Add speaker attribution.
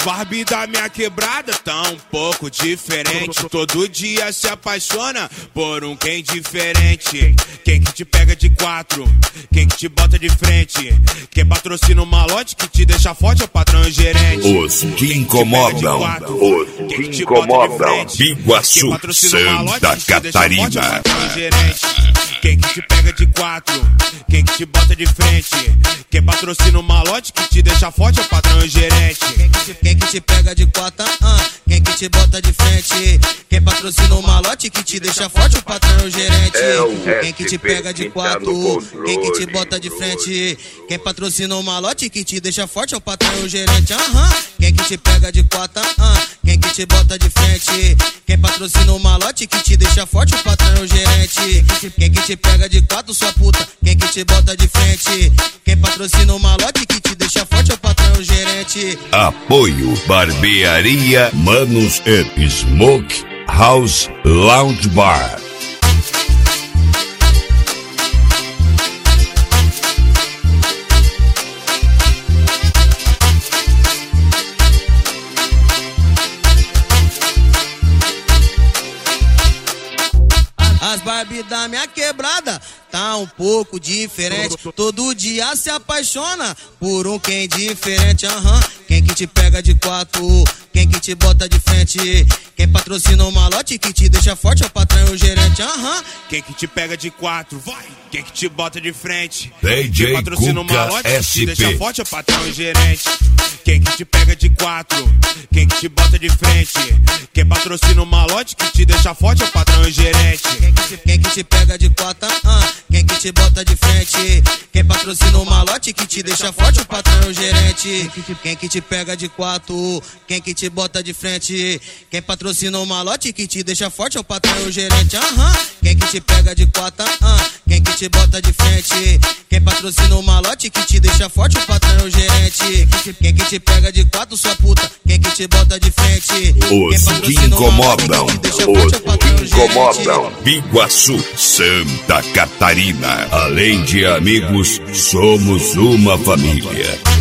Speaker 1: Barbie da minha quebrada tá um pouco diferente. Todo dia se apaixona por um quem diferente. Quem que te pega de quatro, quem que te bota de frente. Quem patrocina o malote que te deixa forte é o patrão e gerente.
Speaker 2: Os que incomodam, os que incomodam. Biguaçu, Santa Catarina.
Speaker 1: Quem que te pega de quatro, quem que te bota de frente. Quem patrocina o malote que te deixa forte é o patrão e gerente.
Speaker 3: Quem que te pega de quatro, quem que te bota de frente. Quem patrocina o malote que te deixa forte é o patrão e o gerente. Quem que te pega de quatro, quem que te bota de frente. Quem patrocina o malote que te deixa forte é o patrão e o gerente. Quem que te pega de quatro, quem que te bota de frente. Quem patrocina o malote que te deixa forte é o patrão e o gerente. Quem que te pega de quatro, sua puta, quem que te bota de frente. Quem patrocina o malote que te deixa forte é o patrão e o gerente.
Speaker 2: Apoio Barbearia Manos & Smoke House Lounge Bar.
Speaker 3: As Barbie da minha quebrada tá um pouco diferente. Todo dia se apaixona por um quem diferente. Quem que te pega de quatro, quem que te bota de frente. Quem patrocina o malote que te deixa forte é o patrão e o gerente.
Speaker 1: Quem que te pega de quatro, vai. Quem que te bota de frente.
Speaker 2: DJ
Speaker 1: quem patrocina o malote
Speaker 2: Cuca
Speaker 1: que te deixa
Speaker 2: SP.
Speaker 1: forte é o patrão e gerente. Quem que te pega de quatro, quem que te bota de frente. Quem patrocina o malote que te deixa forte é o patrão e gerente.
Speaker 3: Quem que te pega de quatro, quem que te bota de frente. Quem patrocina o malote que te deixa forte é o patrão e o gerente. Quem que te pega de quatro, quem que te bota de frente. Quem patrocina o malote que te deixa forte é o patrão e o gerente. Quem que te pega de quatro, quem que te bota de frente. Quem patrocina o malote que te deixa forte é o patrão e o gerente. Quem que te pega de quatro, sua puta, quem que te bota de frente.
Speaker 2: Os que incomodam, os que incomodam. Biguaçu, Santa Catarina. Além de amigos, somos uma família.